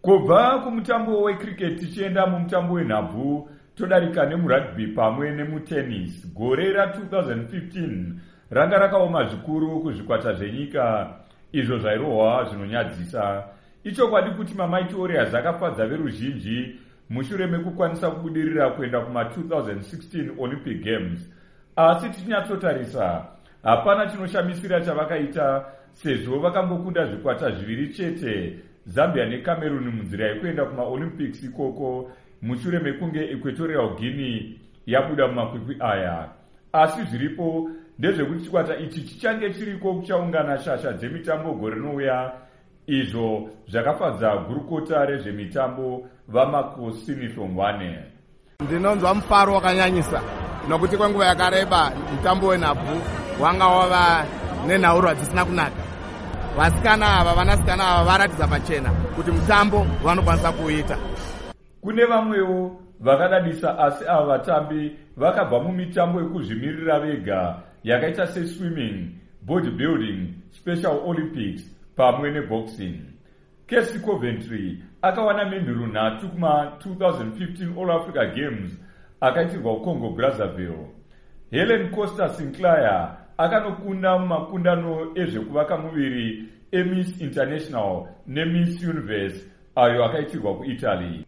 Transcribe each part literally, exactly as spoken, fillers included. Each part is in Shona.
Kubva kumutambo wecricket tichienda mumutambo wenhabvu todarika nemurugby pamwe nemutennis. Gore ra two thousand fifteen ranga rakaoma zvikuru kuzvikwata zvenyika izvo zvairohwa zvinonyadzisa. Ichokwadi kuti maMighty Warriors akafadza veruzhinji mushure mekukwanisa kubudirira kuenda kuma two thousand sixteen Olympic Games. Asi tichinyatsotarisa hapana chinoshamisira chavakaita sezvo vakambokunda zvikwata zviviri chete Zambia neCameroon munzira yekuenda kuma Olympics ikoko mushure mekunge Equatorial Guinea yabuda mumakwikwi aya. Asi zviripo ndezvekuti chikwata ichi chichange chiriko kuchaungana shasha dzemitambo gore rinouya, izvo zvakafadza gurukota rezvemitambo vaMakosini Hlongwane. Ndinonzwa mufaro wakanyanyisa nokuti kwenguva yakareba mutambo wenhabvu wanga wava nenhaurirwa dzisina kunaka. Vasikana ava vanasikana ava varatidza pachena kuti mutambo vanokwanisa kuita. Kune vamwewo vakadadisa, asi ava vatambi vakabva mumitambo yekuzvimirira vega yakaita seswimming, bodybuilding, special olympics pamwe neboxing. Casey Coventry akawana menduru nhatu kuma two thousand fifteen All Africa Games akaitirwa Congo Brazzaville. Helen Costa Sinclair akanokunda mumakundano ezvekuvaka muviri eMiss International neMiss Universe ayo akaitirwa kuItaly.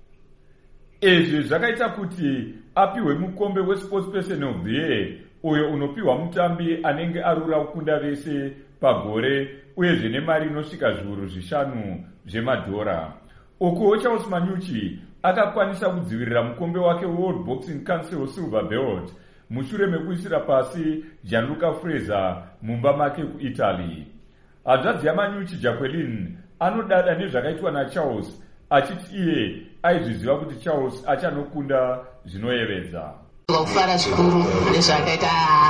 Izvi zvakaita kuti apiwe mukombe weSportsperson of the Year uyo unopiwa mutambi anenge arura kukunda vese pagore uyezve nemari inosvika zviuru zvishanu zvemadhora. Uko Charles Manyuchi akakwanisa kudzivirira mukombe wake World Boxing Council Silver Belt mushure mekuisira pasi Gianluca Fraser mumba make kuItaly. Hanzvadzi yaManyuchi Jacqueline anodada nezvakaitwa naCharles achiti iye aizviziva kuti Charles achanokunda zvinoyevedza. Kufara zvikuru nezvakaita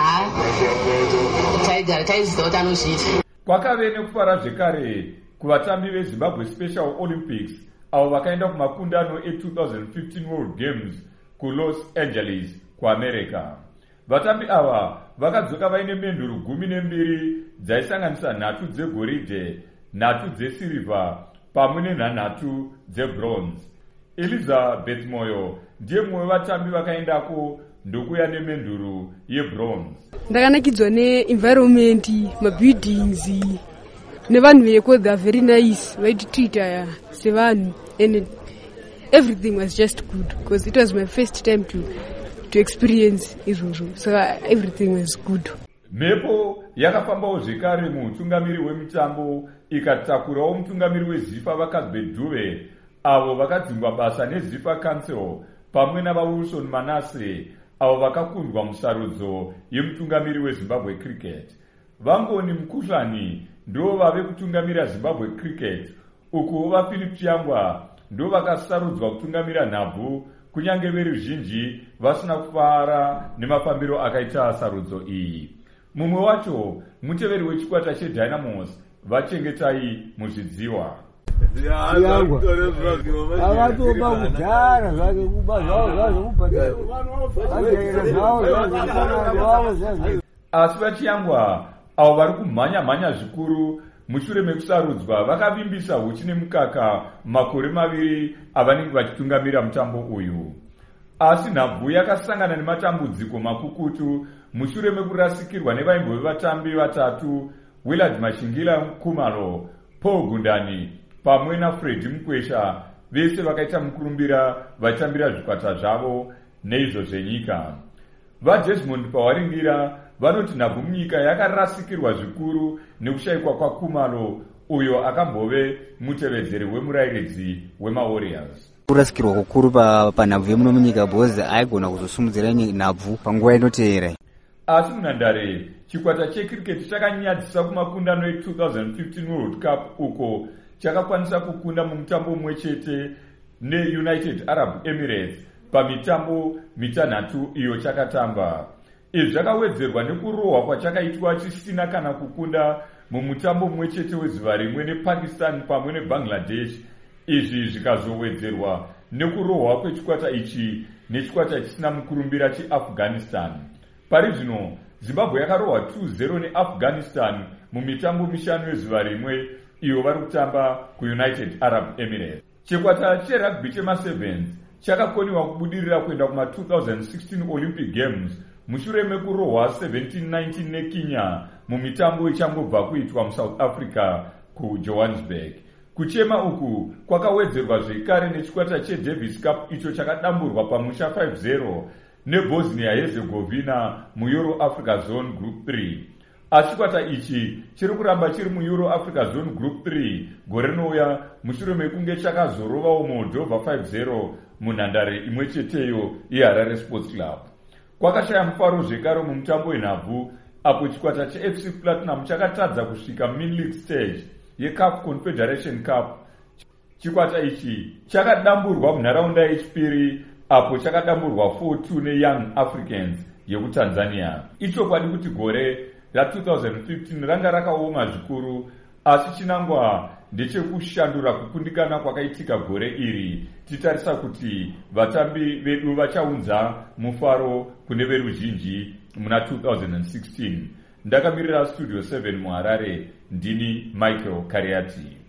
taigara taiziva kuti anozviita. Kwakave nekufara zvekare kuvatambi veZimbabwe Special Olympics avo vakaenda kumakundano e two thousand fifteen World Games kuLos Angeles kuAmerica. Vatambi ava vakadzoka vaine menduru gumi nembiri dzaisanganisa nhatu dzegoridhe, nhatu dzesirivha pamwe nenhanhatu dzebronze. Elizabeth Moyo ndiye mumwe wevatambi vakaendako ndokuya nemenduru yebronze. Ndakanakidzwa neenvironment, mabuildings nevanhu veko, they are very nice, vaititreata sevanhu, and everything was just good because it was my first time to to experience izvozvo, so everything was good. Mhepo yakafambawo zvekare mutungamiri wemitambo ikatakurawo mutungamiri weZIFA vaCasbert Dube avo vakadzingwa basa neZIFA Council pamwe navaWilson Manase avo vakakundwa musarudzo yemutungamiri weZimbabwe Cricket. Vangoni Mukhuhlani ndo vave kutungamira Zimbabwe Cricket, uko vaPhilip Chiyangwa ndo vakasarudzwa kutungamira nhabvu, kunyange veruzhinji vasina kufara nemafambiro akaita sarudzo iyi. Mumwe wacho muteveri wechikwata cheDynamos Vachengetai Muzvidziwa. Asi Vachiyangwa avo vari kumhanya mhanya zvikuru mushure mekusarudzwa vakavimbisa huchi nemukaka makore maviri avanenge vachitungamira mutambo uyu. Asi nhabvu yakasangana nematambudziko makukutu mushure mekurasikirwa nevaimbove vatambi vatatu, Willard Mashingila Kumalo, Paul Gundani pamwe naFred Mukwesha, vese vakaita mukurumbira vachitambira zvikwata zvavo neizvo zvenyika. VaDesmond Pawaringira vanoti nhabvu munyika yakarasikirwa zvikuru nekushayikwa kwaKumalo uyo akambove mutevedzeri wemurairidzi wemaWarriors. Kurasikirwa kukuru panhabvu yemuno munyika bhozi aigona kuzosimudzira nhabvu panguva inoteera. Asi munhandare chikwata checricket chakanyadzisa kumakundano e two thousand fifteen World Cup uko chakakwanisa kukunda mumutambo umwe chete neUnited Arab Emirates pamitambo mitanhatu iyo chakatamba. Izvi zvakawedzerwa nekurohwa kwachakaitwa chisina kana kukunda mumutambo mumwe chete wezuva rimwe nePakistan pamwe neBangladesh. Izvi zvikazowedzerwa nekurohwa kwechikwata ichi nechikwata chisina mukurumbira cheAfghanistan. Pari zvino Zimbabwe yakarohwa two zero neAfghanistan mumitambo mishanu yezuva rimwe iyo vari kutamba kuUnited Arab Emirates. chikwata cherugby chema-sevens chakakoniwa kubudirira kuenda kuma two thousand sixteen Olympic Games mushure mekurohwa seventeen nineteen neKenya mumitambo ichangobva kuitwa muSouth Africa kuJohannesburg. Kuchema uku kwakawedzerwa zvekare nechikwata cheDavis Cup icho chakadamburwa pamusha five zero neBosnia Herzegovina muEuro Africa Zone Group three. Asi chikwata ichi chiri kuramba chiri muEuro Africa Zone Group three gore rinouya mushure mekunge chakazorovawo Moldova five zero munhandare imwe cheteyo yeHarare Sports Club. Kwakashaya mufaro zvekare mumutambo wenhabvu apo chikwata cheF C Platinum chakatadza kusvika mid-league stage yeCAF Confederation Cup. Chikwata ichi chakadamburwa munharaunda yechipiri apo chakadamburwa four two neYoung Africans yekuTanzania. Ichokwadi kuti gore ra two thousand fifteen ranga rakaoma zvikuru, asi chinangwa ndechekushandura kukundikana kwakaitika gore iri. Titarisa kuti vatambi vedu vachaunza mufaro kune veruzhinji muna two thousand sixteen. Ndakamirira Studio seven muHarare, ndini Michael Kariati.